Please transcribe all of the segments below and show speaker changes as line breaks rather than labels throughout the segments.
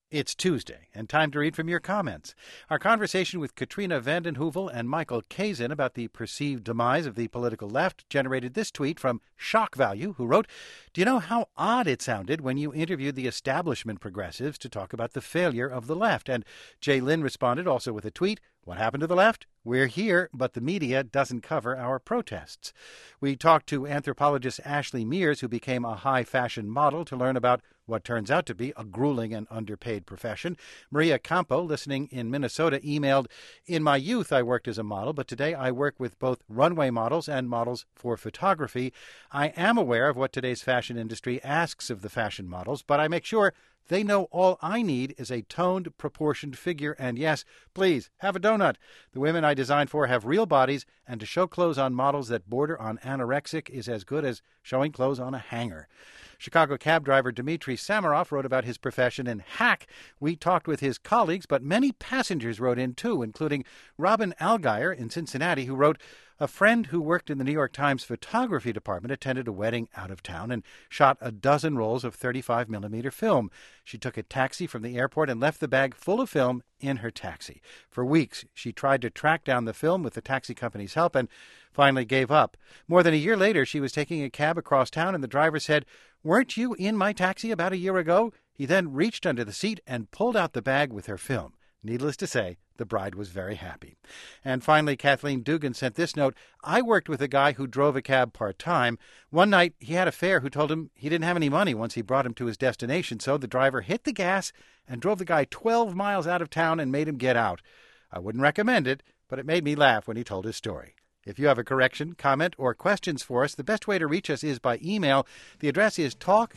It's Tuesday, and time to read from your comments. Our conversation with Katrina vanden Heuvel and Michael Kazin about the perceived demise of the political left generated this tweet from Shock Value, who wrote, "Do you know how odd it sounded when you interviewed the establishment progressives to talk about the failure of the left?" And Jay Lynn responded also with a tweet, "What happened to the left? We're here, but the media doesn't cover our protests." We talked to anthropologist Ashley Mears, who became a high-fashion model, to learn about what turns out to be a grueling and underpaid profession. Maria Campo, listening in Minnesota, emailed, "In my youth, I worked as a model, but today I work with both runway models and models for photography. I am aware of what today's fashion industry asks of the fashion models, but I make sure they know all I need is a toned, proportioned figure, and yes, please, have a donut. The women I design for have real bodies, and to show clothes on models that border on anorexic is as good as showing clothes on a hanger." Chicago cab driver Dmitry Samaroff wrote about his profession in Hack. We talked with his colleagues, but many passengers wrote in too, including Robin Algier in Cincinnati, who wrote, "A friend who worked in the New York Times photography department attended a wedding out of town and shot a dozen rolls of 35mm film. She took a taxi from the airport and left the bag full of film in her taxi. For weeks, she tried to track down the film with the taxi company's help and finally gave up. More than a year later, she was taking a cab across town and the driver said, 'Weren't you in my taxi about a year ago?' He then reached under the seat and pulled out the bag with her film. Needless to say, the bride was very happy." And finally, Kathleen Dugan sent this note, "I worked with a guy who drove a cab part-time. One night, he had a fare who told him he didn't have any money once he brought him to his destination, so the driver hit the gas and drove the guy 12 miles out of town and made him get out. I wouldn't recommend it, but it made me laugh when he told his story." If you have a correction, comment, or questions for us, the best way to reach us is by email. The address is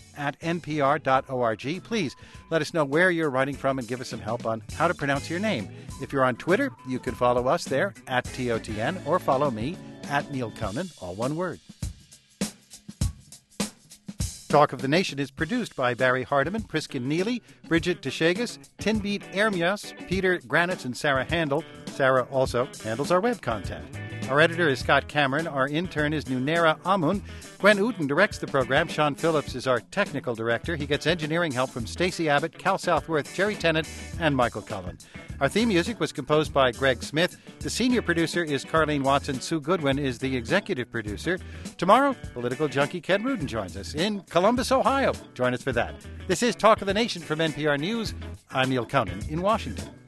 talk@npr.org. Please let us know where you're writing from and give us some help on how to pronounce your name. If you're on Twitter, you can follow us there, @TOTN, or follow me, @Neil Conan, all one word. Talk of the Nation is produced by Barry Hardiman, Priskin Neely, Bridget Deshegas, Tinbeat Ermias, Peter Granitz, and Sarah Handel. Sarah also handles our web content. Our editor is Scott Cameron. Our intern is Nunera Amun. Gwen Uten directs the program. Sean Phillips is our technical director. He gets engineering help from Stacey Abbott, Cal Southworth, Jerry Tennant, and Michael Cullen. Our theme music was composed by Greg Smith. The senior producer is Carlene Watson. Sue Goodwin is the executive producer. Tomorrow, political junkie Ken Rudin joins us in Columbus, Ohio. Join us for that. This is Talk of the Nation from NPR News. I'm Neil Conan in Washington.